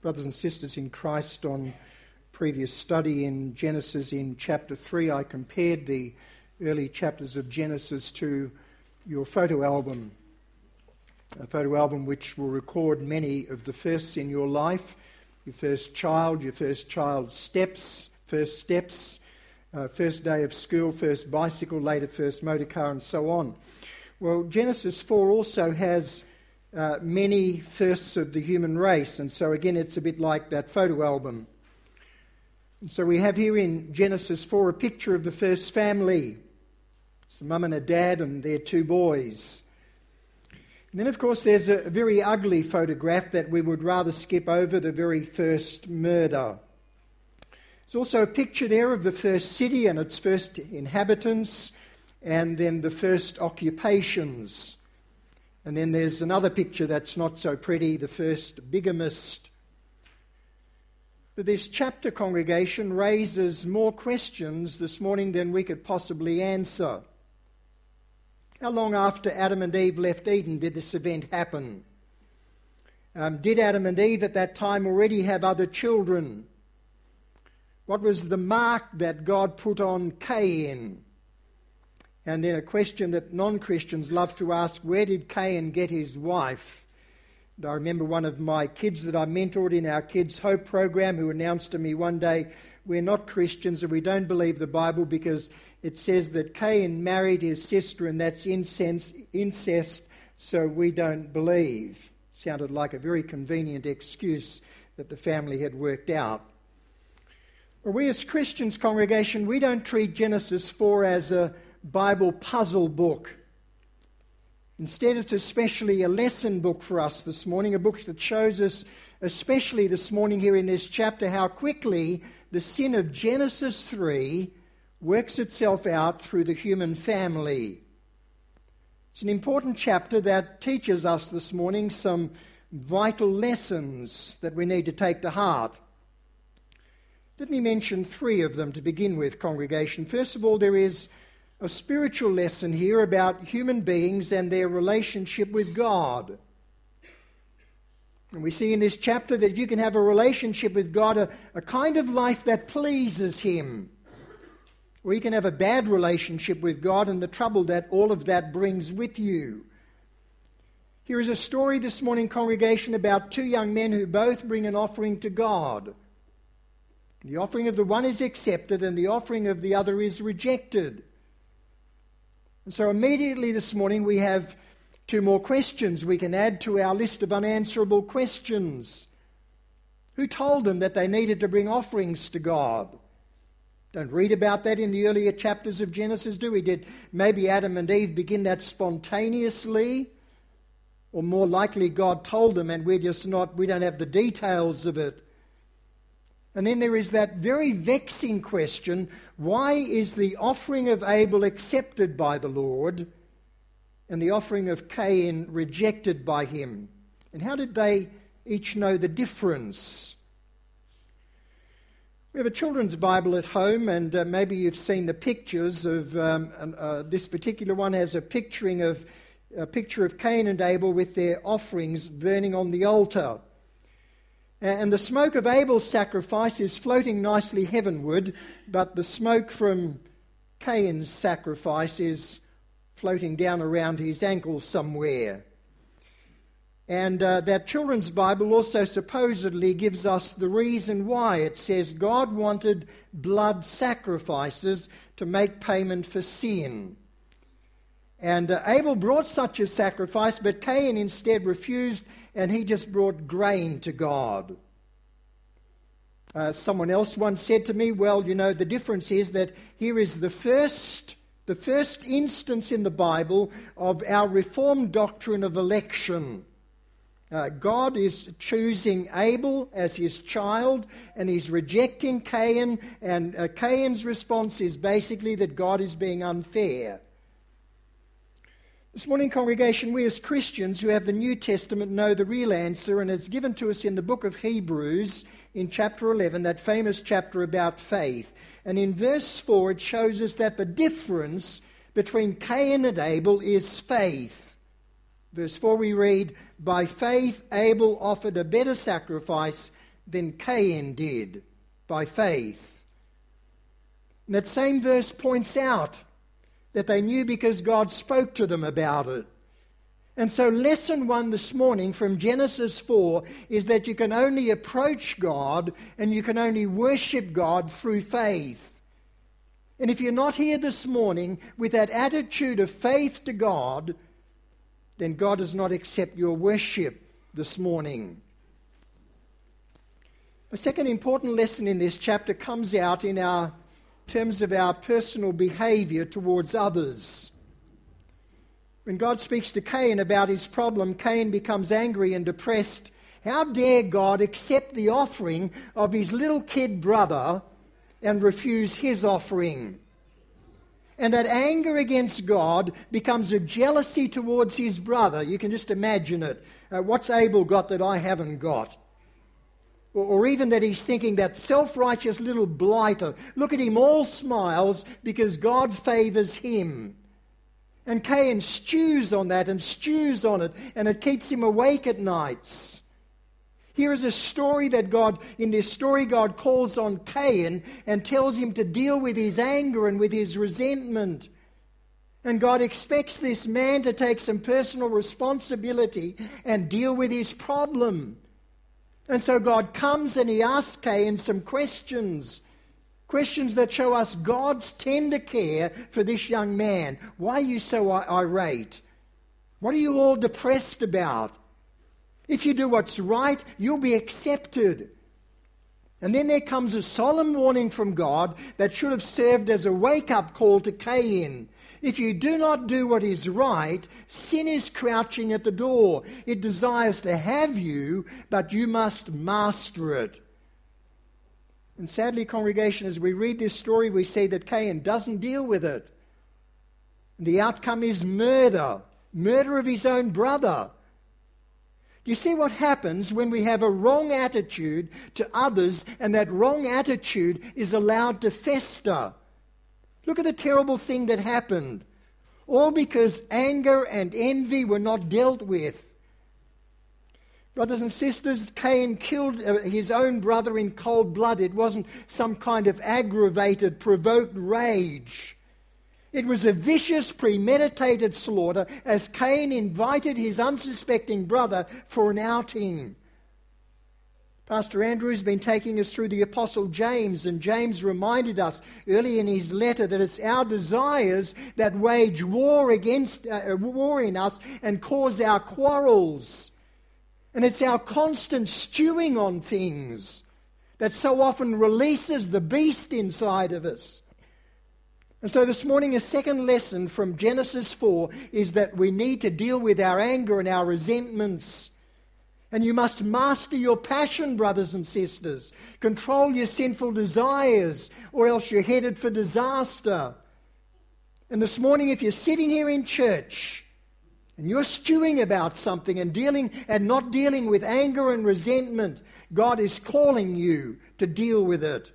Brothers and sisters in Christ, on previous study in Genesis in chapter 3, I compared the early chapters of Genesis to your photo album, a photo album which will record many of the firsts in your life, your first child's steps, first day of school, first bicycle, later first motor car, and so on. Well, Genesis 4 also has many firsts of the human race, and so again it's a bit like that photo album. And so we have here in Genesis 4 a picture of the first family. It's a mum and a dad and their two boys. And then of course there's a very ugly photograph that we would rather skip over, the very first murder. There's also a picture there of the first city and its first inhabitants, and then the first occupations. And then there's another picture that's not so pretty, the first bigamist. But this chapter, congregation, raises more questions this morning than we could possibly answer. How long after Adam and Eve left Eden did this event happen? Did Adam and Eve at that time already have other children? What was the mark that God put on Cain? And then a question that non-Christians love to ask, where did Cain get his wife? And I remember one of my kids that I mentored in our Kids Hope program who announced to me one day, we're not Christians and we don't believe the Bible because it says that Cain married his sister and that's incest, so we don't believe. Sounded like a very convenient excuse that the family had worked out. But we as Christians, congregation, we don't treat Genesis 4 as a Bible puzzle book. Instead, it's especially a lesson book for us this morning, a book that shows us, especially this morning here in this chapter, how quickly the sin of Genesis 3 works itself out through the human family. It's an important chapter that teaches us this morning some vital lessons that we need to take to heart. Let me mention three of them to begin with, congregation. First of all, there is a spiritual lesson here about human beings and their relationship with God. And we see in this chapter that you can have a relationship with God, a kind of life that pleases Him. Or you can have a bad relationship with God and the trouble that all of that brings with you. Here is a story this morning, congregation, about two young men who both bring an offering to God. The offering of the one is accepted and the offering of the other is rejected. And so immediately this morning we have two more questions we can add to our list of unanswerable questions. Who told them that they needed to bring offerings to God? Don't read about that in the earlier chapters of Genesis, do we? Did maybe Adam and Eve begin that spontaneously? Or more likely God told them and we don't have the details of it. And then there is that very vexing question, why is the offering of Abel accepted by the Lord and the offering of Cain rejected by him? And how did they each know the difference? We have a children's Bible at home, and maybe you've seen the pictures of this particular one has a picture of Cain and Abel with their offerings burning on the altar. And the smoke of Abel's sacrifice is floating nicely heavenward, but the smoke from Cain's sacrifice is floating down around his ankles somewhere. And that children's Bible also supposedly gives us the reason why. It says God wanted blood sacrifices to make payment for sin. And Abel brought such a sacrifice, but Cain instead refused, and he just brought grain to God. Someone else once said to me, well, you know, the difference is that here is the first instance in the Bible of our Reformed doctrine of election. God is choosing Abel as his child, and he's rejecting Cain, and Cain's response is basically that God is being unfair. This morning, congregation, we as Christians who have the New Testament know the real answer, and it's given to us in the book of Hebrews in chapter 11, that famous chapter about faith. And in verse 4 it shows us that the difference between Cain and Abel is faith. Verse 4 we read, by faith Abel offered a better sacrifice than Cain did by faith. And that same verse points out that they knew because God spoke to them about it. And so lesson 1 this morning from Genesis 4 is that you can only approach God and you can only worship God through faith. And if you're not here this morning with that attitude of faith to God, then God does not accept your worship this morning. A second important lesson in this chapter comes out in terms of our personal behavior towards others. When God speaks to Cain about his problem, Cain becomes angry and depressed. How dare God accept the offering of his little kid brother and refuse his offering? And that anger against God becomes a jealousy towards his brother. You can just imagine it. What's Abel got that I haven't got? Or even that he's thinking, that self-righteous little blighter, look at him, all smiles because God favours him. And Cain stews on that and stews on it, and it keeps him awake at nights. Here is a story that in this story, God calls on Cain and tells him to deal with his anger and with his resentment. And God expects this man to take some personal responsibility and deal with his problem. And so God comes and he asks Cain some questions that show us God's tender care for this young man. Why are you so irate? What are you all depressed about? If you do what's right, you'll be accepted. And then there comes a solemn warning from God that should have served as a wake-up call to Cain. If you do not do what is right, sin is crouching at the door. It desires to have you, but you must master it. And sadly, congregation, as we read this story, we see that Cain doesn't deal with it. The outcome is murder of his own brother. Do you see what happens when we have a wrong attitude to others and that wrong attitude is allowed to fester? Look at the terrible thing that happened. All because anger and envy were not dealt with. Brothers and sisters, Cain killed his own brother in cold blood. It wasn't some kind of aggravated, provoked rage. It was a vicious, premeditated slaughter as Cain invited his unsuspecting brother for an outing. Pastor Andrew's been taking us through the Apostle James, and James reminded us early in his letter that it's our desires that wage war in us and cause our quarrels. And it's our constant stewing on things that so often releases the beast inside of us. And so this morning, a second lesson from Genesis 4 is that we need to deal with our anger and our resentments. And you must master your passion, brothers and sisters. Control your sinful desires, or else you're headed for disaster. And this morning, if you're sitting here in church and you're stewing about something and not dealing with anger and resentment, God is calling you to deal with it.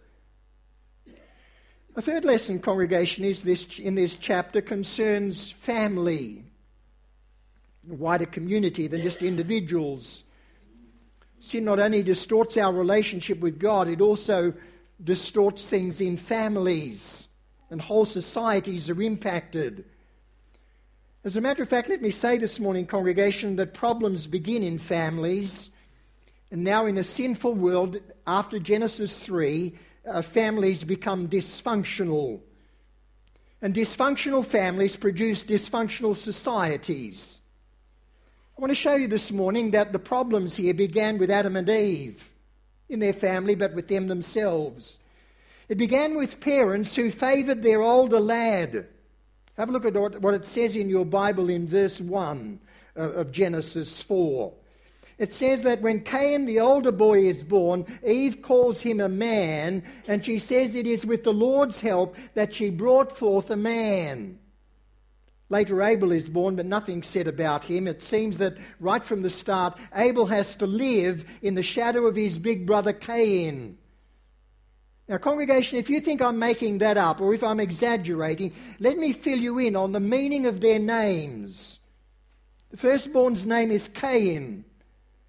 A third lesson, congregation, in this chapter concerns family, a wider community than just individuals. Sin not only distorts our relationship with God, it also distorts things in families, and whole societies are impacted. As a matter of fact, let me say this morning, congregation, that problems begin in families, and now in a sinful world, after Genesis 3, families become dysfunctional. And dysfunctional families produce dysfunctional societies. I want to show you this morning that the problems here began with Adam and Eve in their family, but with them themselves. It began with parents who favoured their older lad. Have a look at what it says in your Bible in verse 1 of Genesis 4. It says that when Cain, the older boy, is born, Eve calls him a man, and she says it is with the Lord's help that she brought forth a man. Later Abel is born, but nothing's said about him. It seems that right from the start, Abel has to live in the shadow of his big brother Cain. Now, congregation, if you think I'm making that up, or if I'm exaggerating, let me fill you in on the meaning of their names. The firstborn's name is Cain.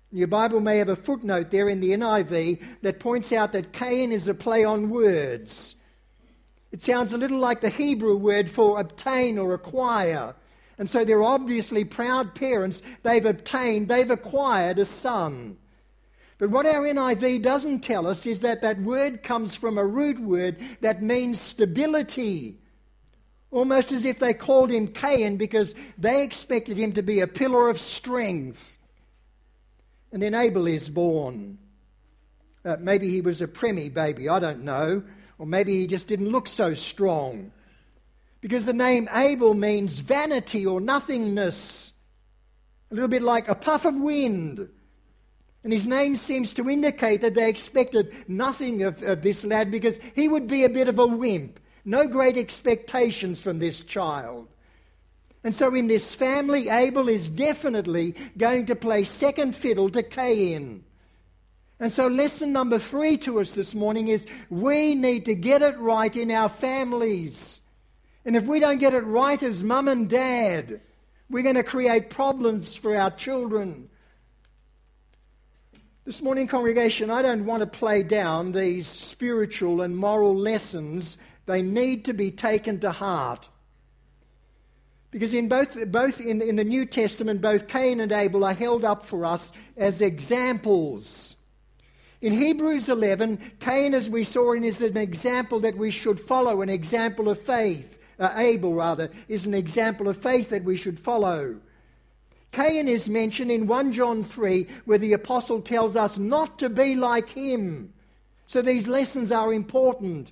Your Bible may have a footnote there in the NIV that points out that Cain is a play on words. It sounds a little like the Hebrew word for obtain or acquire. And so they're obviously proud parents. They've acquired a son. But what our NIV doesn't tell us is that that word comes from a root word that means stability. Almost as if they called him Cain because they expected him to be a pillar of strength. And then Abel is born. Maybe he was a preemie baby, I don't know. Or maybe he just didn't look so strong. Because the name Abel means vanity or nothingness. A little bit like a puff of wind. And his name seems to indicate that they expected nothing of this lad because he would be a bit of a wimp. No great expectations from this child. And so in this family, Abel is definitely going to play second fiddle to Cain. And so lesson number 3 to us this morning is we need to get it right in our families. And if we don't get it right as mum and dad, we're going to create problems for our children. This morning, congregation, I don't want to play down these spiritual and moral lessons. They need to be taken to heart. Because in both in the New Testament, both Cain and Abel are held up for us as examples. In Hebrews 11, Cain, as we saw, is an example that we should follow, an example of faith. Abel, is an example of faith that we should follow. Cain is mentioned in 1 John 3, where the apostle tells us not to be like him. So these lessons are important.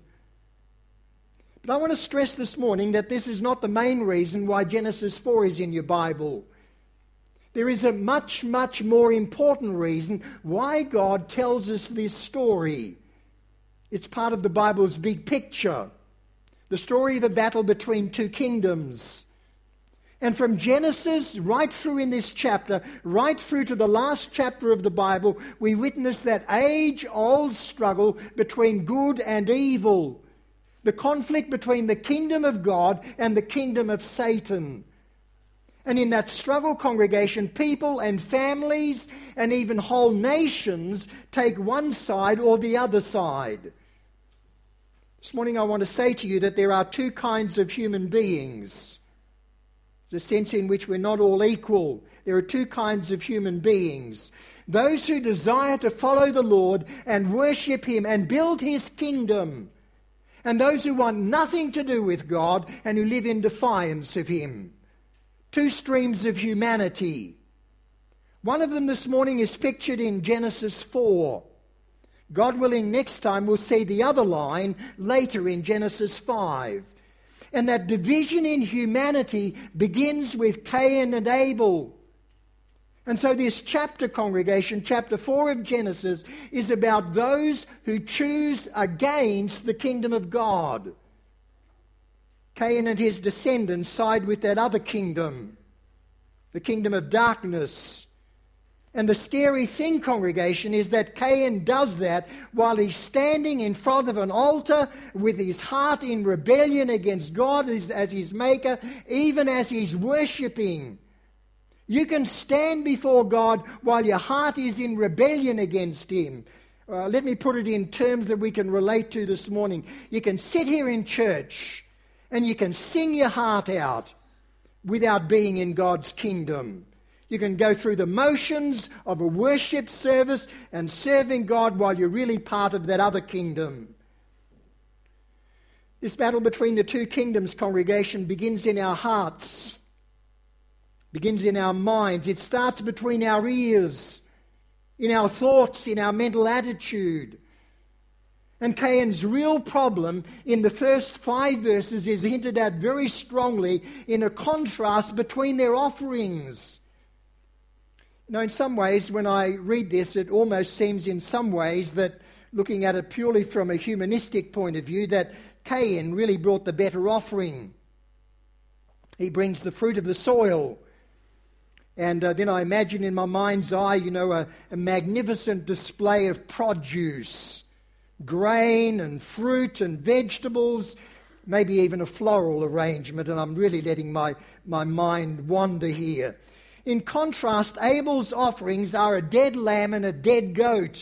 But I want to stress this morning that this is not the main reason why Genesis 4 is in your Bible. There is a much, much more important reason why God tells us this story. It's part of the Bible's big picture. The story of a battle between two kingdoms. And from Genesis right through in this chapter, right through to the last chapter of the Bible, we witness that age-old struggle between good and evil. The conflict between the kingdom of God and the kingdom of Satan. And in that struggle, congregation, people and families and even whole nations take one side or the other side. This morning I want to say to you that there are two kinds of human beings. There's a sense in which we're not all equal. There are two kinds of human beings. Those who desire to follow the Lord and worship Him and build His kingdom. And those who want nothing to do with God and who live in defiance of Him. Two streams of humanity. One of them this morning is pictured in Genesis 4. God willing, next time we'll see the other line later in Genesis 5. And that division in humanity begins with Cain and Abel. And so this chapter, congregation, chapter 4 of Genesis, is about those who choose against the kingdom of God. Cain and his descendants side with that other kingdom, the kingdom of darkness. And the scary thing, congregation, is that Cain does that while he's standing in front of an altar with his heart in rebellion against God as his maker, even as he's worshipping. You can stand before God while your heart is in rebellion against Him. Let me put it in terms that we can relate to this morning. You can sit here in church and you can sing your heart out without being in God's kingdom. You can go through the motions of a worship service and serving God while you're really part of that other kingdom. This battle between the two kingdoms, congregation, begins in our hearts, begins in our minds. It starts between our ears, in our thoughts, in our mental attitude. And Cain's real problem in the first 5 verses is hinted at very strongly in a contrast between their offerings. You know, in some ways, when I read this, it almost seems in some ways that, looking at it purely from a humanistic point of view, that Cain really brought the better offering. He brings the fruit of the soil. And then I imagine in my mind's eye, a magnificent display of produce, grain and fruit and vegetables, maybe even a floral arrangement, and I'm really letting my mind wander here. In contrast, Abel's offerings are a dead lamb and a dead goat.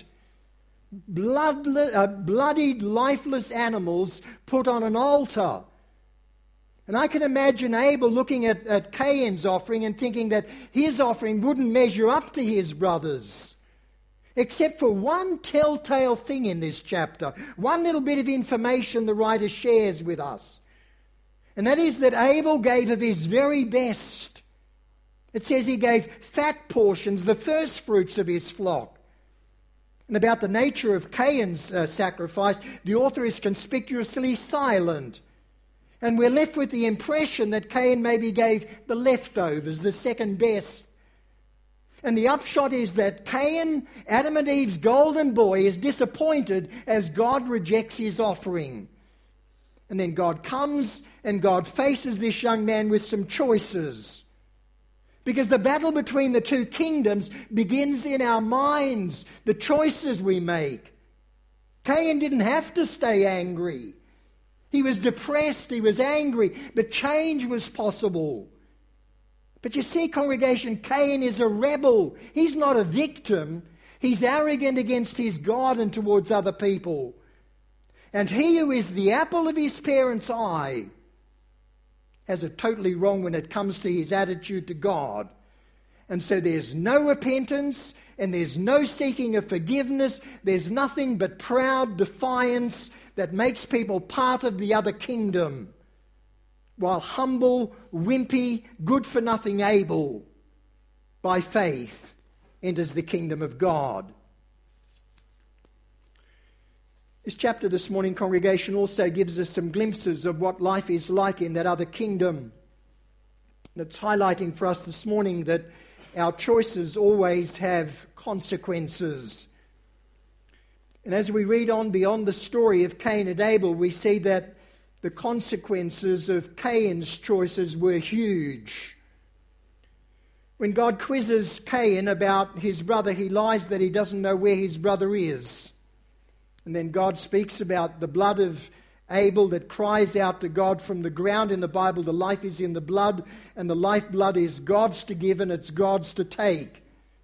Bloodied, lifeless animals put on an altar. And I can imagine Abel looking at Cain's offering and thinking that his offering wouldn't measure up to his brother's. Except for one telltale thing in this chapter, one little bit of information the writer shares with us. And that is that Abel gave of his very best. It says he gave fat portions, the first fruits of his flock. And about the nature of Cain's sacrifice, the author is conspicuously silent. And we're left with the impression that Cain maybe gave the leftovers, the second best. And the upshot is that Cain, Adam and Eve's golden boy, is disappointed as God rejects his offering. And then God comes and God faces this young man with some choices. Because the battle between the two kingdoms begins in our minds, the choices we make. Cain didn't have to stay angry. He was depressed, he was angry, but change was possible. But you see, congregation, Cain is a rebel. He's not a victim. He's arrogant against his God and towards other people. And he who is the apple of his parents' eye has it totally wrong when it comes to his attitude to God. And so there's no repentance and there's no seeking of forgiveness. There's nothing but proud defiance that makes people part of the other kingdom. While humble, wimpy, good-for-nothing Abel, by faith, enters the kingdom of God. This chapter this morning, congregation, also gives us some glimpses of what life is like in that other kingdom. And it's highlighting for us this morning that our choices always have consequences. And as we read on beyond the story of Cain and Abel, we see that the consequences of Cain's choices were huge. When God quizzes Cain about his brother, he lies that he doesn't know where his brother is. And then God speaks about the blood of Abel that cries out to God from the ground. In the Bible, the life is in the blood, and the lifeblood is God's to give and it's God's to take.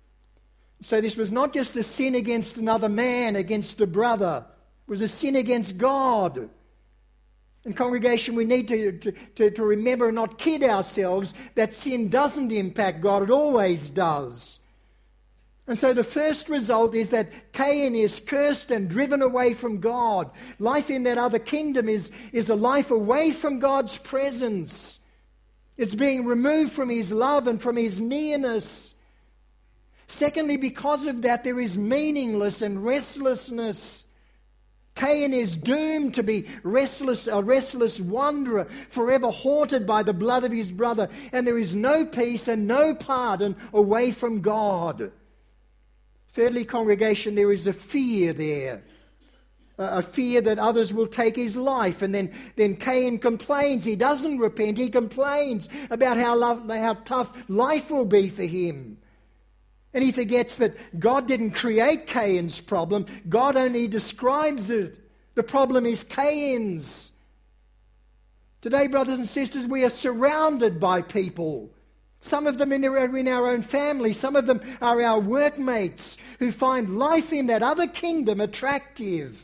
So this was not just a sin against another man, against a brother. It was a sin against God. And congregation, we need to remember and not kid ourselves that sin doesn't impact God. It always does. And so the first result is that Cain is cursed and driven away from God. Life in that other kingdom is a life away from God's presence. It's being removed from his love and from his nearness. Secondly, because of that, there is meaningless and restlessness. Cain is doomed to be a restless wanderer, forever haunted by the blood of his brother. And there is no peace and no pardon away from God. Thirdly, congregation, there is a fear there. A fear that others will take his life. And then Cain complains. He doesn't repent. He complains about how tough life will be for him. And he forgets that God didn't create Cain's problem. God only describes it. The problem is Cain's. Today, brothers and sisters, we are surrounded by people. Some of them are in our own family. Some of them are our workmates who find life in that other kingdom attractive.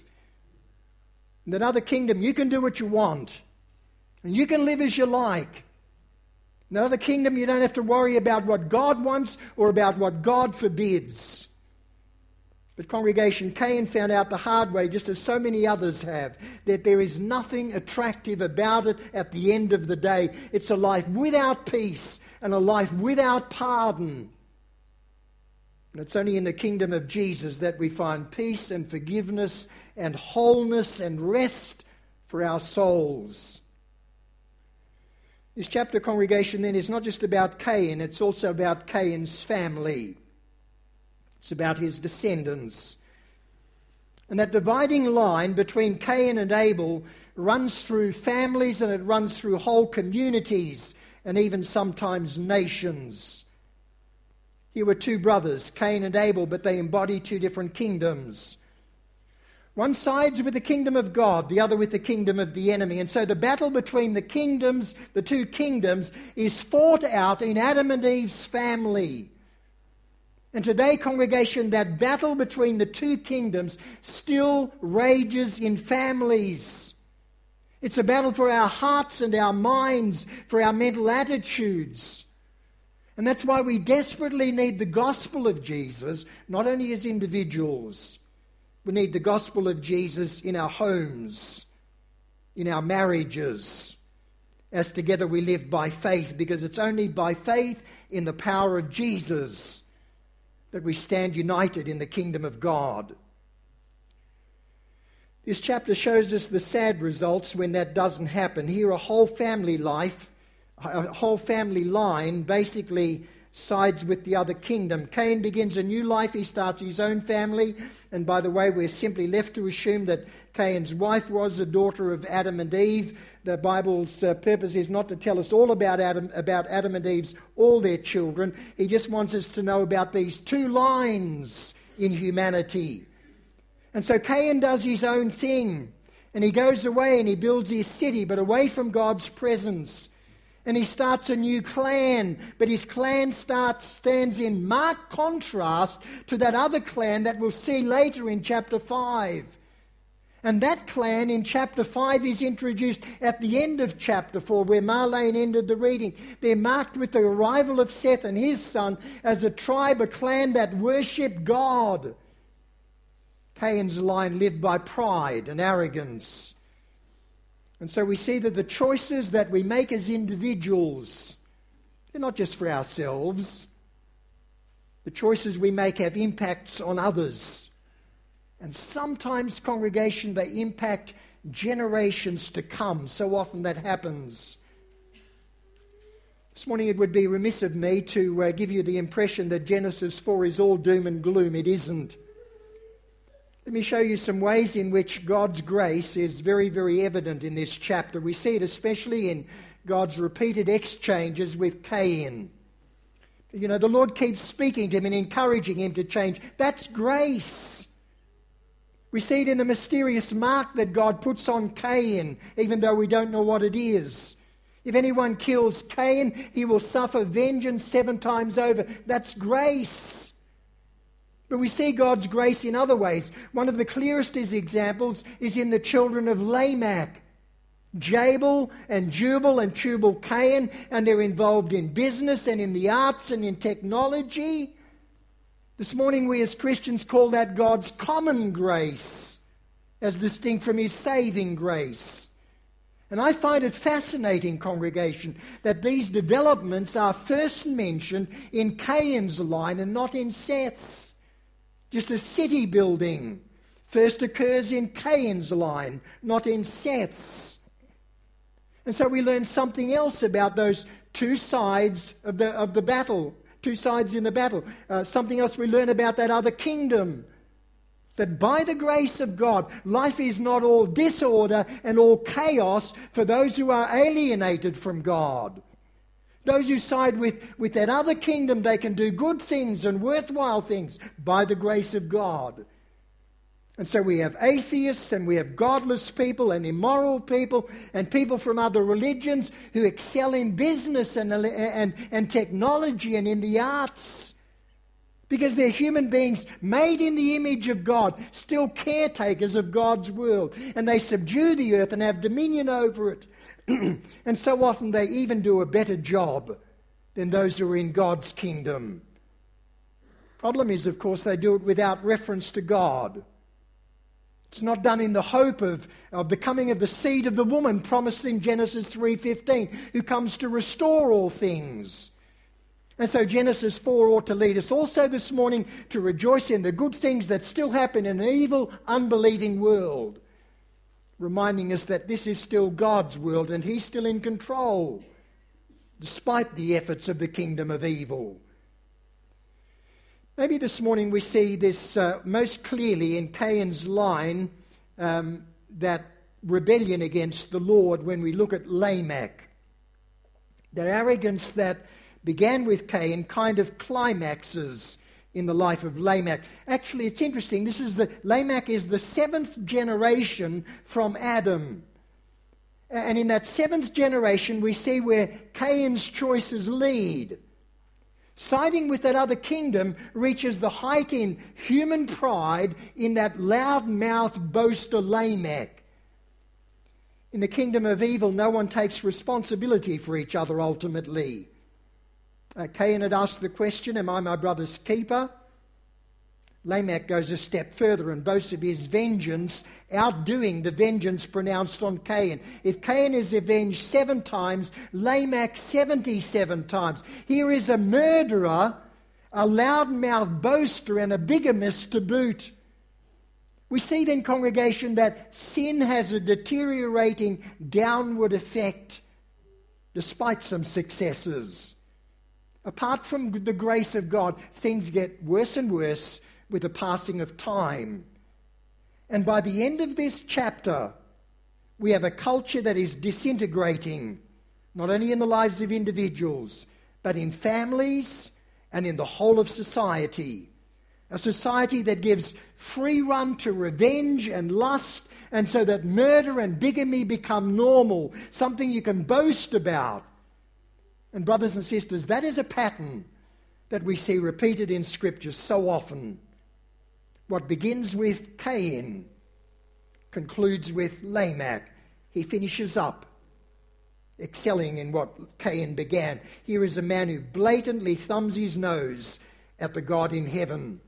In that other kingdom, you can do what you want. And you can live as you like. In another kingdom, you don't have to worry about what God wants or about what God forbids. But congregation, Cain found out the hard way, just as so many others have, that there is nothing attractive about it at the end of the day. It's a life without peace and a life without pardon. And it's only in the kingdom of Jesus that we find peace and forgiveness and wholeness and rest for our souls. This chapter, congregation, then, is not just about Cain, it's also about Cain's family. It's about his descendants. And that dividing line between Cain and Abel runs through families and it runs through whole communities and even sometimes nations. Here were two brothers, Cain and Abel, but they embody two different kingdoms. One sides with the kingdom of God, the other with the kingdom of the enemy. And so the battle between the kingdoms, the two kingdoms, is fought out in Adam and Eve's family. And today, congregation, that battle between the two kingdoms still rages in families. It's a battle for our hearts and our minds, for our mental attitudes. And that's why we desperately need the gospel of Jesus, not only as individuals. We need the gospel of Jesus in our homes, in our marriages, as together we live by faith, because it's only by faith in the power of Jesus that we stand united in the kingdom of God. This chapter shows us the sad results when that doesn't happen. Here a whole family line basically sides with the other kingdom. Cain begins a new life. He starts his own family. And by the way, we're simply left to assume that Cain's wife was a daughter of Adam and Eve. The Bible's purpose is not to tell us all about Adam and Eve's, all their children. He just wants us to know about these two lines in humanity. And so Cain does his own thing. And he goes away and he builds his city, but away from God's presence. And he starts a new clan, but his clan stands in marked contrast to that other clan that we'll see later in chapter 5. And that clan in chapter 5 is introduced at the end of chapter 4, where Marlene ended the reading. They're marked with the arrival of Seth and his son as a tribe, a clan that worship God. Cain's line lived by pride and arrogance. And so we see that the choices that we make as individuals, they're not just for ourselves. The choices we make have impacts on others. And sometimes, congregation, they impact generations to come. So often that happens. This morning it would be remiss of me to give you the impression that Genesis 4 is all doom and gloom. It isn't. Let me show you some ways in which God's grace is very, very evident in this chapter. We see it especially in God's repeated exchanges with Cain. You know, the Lord keeps speaking to him and encouraging him to change. That's grace. We see it in the mysterious mark that God puts on Cain, even though we don't know what it is. If anyone kills Cain, he will suffer vengeance 7 times over. That's grace. But we see God's grace in other ways. One of the clearest examples is in the children of Lamech. Jabal and Jubal and Tubal-Cain, and they're involved in business and in the arts and in technology. This morning we as Christians call that God's common grace, as distinct from his saving grace. And I find it fascinating, congregation, that these developments are first mentioned in Cain's line and not in Seth's. Just as city building first occurs in Cain's line, not in Seth's. And so we learn something else about those two sides of the battle, two sides in the battle. Something else we learn about that other kingdom. That by the grace of God, life is not all disorder and all chaos for those who are alienated from God. Those who side with that other kingdom, they can do good things and worthwhile things by the grace of God. And so we have atheists and we have godless people and immoral people and people from other religions who excel in business and technology and in the arts. Because they're human beings made in the image of God, still caretakers of God's world. And they subdue the earth and have dominion over it. And so often they even do a better job than those who are in God's kingdom. Problem is, of course, they do it without reference to God. It's not done in the hope of the coming of the seed of the woman promised in Genesis 3:15, who comes to restore all things. And so Genesis 4 ought to lead us also this morning to rejoice in the good things that still happen in an evil, unbelieving world. Reminding us that this is still God's world and he's still in control, despite the efforts of the kingdom of evil. Maybe this morning we see this most clearly in Cain's line, that rebellion against the Lord, when we look at Lamech. That arrogance that began with Cain kind of climaxes in the life of Lamech. Actually, it's interesting. Lamech is the 7th generation from Adam. And in that 7th generation, we see where Cain's choices lead. Siding with that other kingdom reaches the height in human pride in that loud-mouthed boaster Lamech. In the kingdom of evil, no one takes responsibility for each other ultimately. Cain had asked the question, am I my brother's keeper? Lamech goes a step further and boasts of his vengeance, outdoing the vengeance pronounced on Cain. If Cain is avenged 7 times, Lamech 77 times. Here is a murderer, a loudmouth boaster, and a bigamist to boot. We see then, congregation, that sin has a deteriorating downward effect despite some successes. Apart from the grace of God, things get worse and worse with the passing of time. And by the end of this chapter, we have a culture that is disintegrating, not only in the lives of individuals, but in families and in the whole of society. A society that gives free run to revenge and lust, and so that murder and bigamy become normal, something you can boast about. And brothers and sisters, that is a pattern that we see repeated in Scripture so often. What begins with Cain concludes with Lamech. He finishes up, excelling in what Cain began. Here is a man who blatantly thumbs his nose at the God in heaven.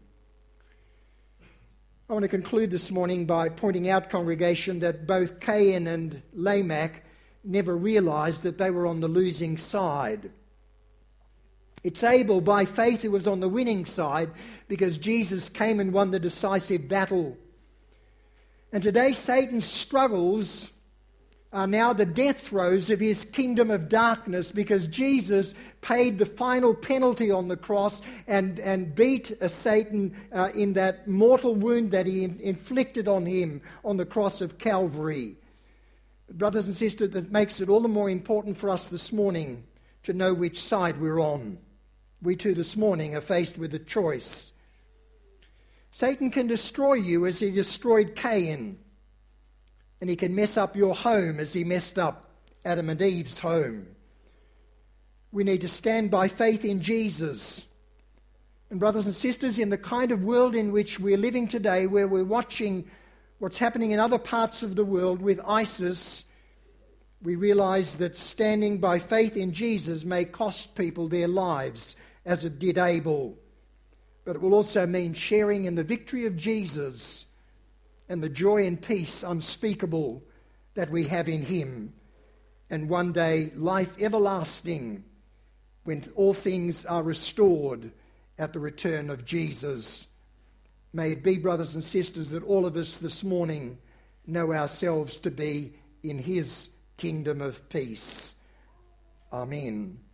I want to conclude this morning by pointing out, congregation, that both Cain and Lamech never realized that they were on the losing side. It's Abel, by faith, who was on the winning side because Jesus came and won the decisive battle. And today Satan's struggles are now the death throes of his kingdom of darkness because Jesus paid the final penalty on the cross and beat Satan in that mortal wound that he inflicted on him on the cross of Calvary. Brothers and sisters, that makes it all the more important for us this morning to know which side we're on. We too this morning are faced with a choice. Satan can destroy you as he destroyed Cain, and he can mess up your home as he messed up Adam and Eve's home. We need to stand by faith in Jesus. And brothers and sisters, in the kind of world in which we're living today, where we're watching what's happening in other parts of the world with ISIS, we realize that standing by faith in Jesus may cost people their lives, as it did Abel. But it will also mean sharing in the victory of Jesus and the joy and peace unspeakable that we have in him. And one day, life everlasting, when all things are restored at the return of Jesus. May it be, brothers and sisters, that all of us this morning know ourselves to be in his kingdom of peace. Amen.